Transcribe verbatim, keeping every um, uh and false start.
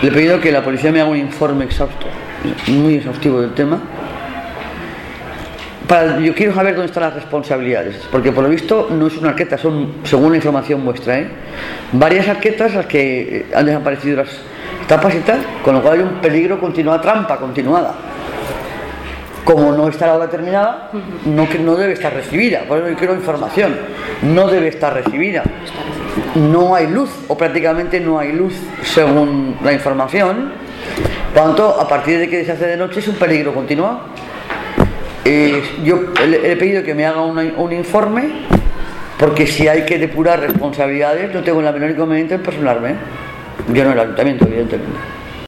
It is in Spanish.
Le he pedido que la policía me haga un informe exhausto, muy exhaustivo del tema. Para, yo quiero saber dónde están las responsabilidades, porque por lo visto no es una arqueta, son, según la información vuestra, ¿eh? varias arquetas las que han desaparecido las tapas y tal, con lo cual hay un peligro continuado, trampa continuada. Como no está la obra terminada, no, no debe estar recibida, por eso yo quiero información, no debe estar recibida. No hay luz, o prácticamente no hay luz, según la información. Por lo tanto, a partir de que se hace de noche es un peligro continuado. Eh, yo le he pedido que me haga una, un informe, porque si hay que depurar responsabilidades, no tengo la menor inconveniente en personarme. Yo no el ayuntamiento, evidentemente.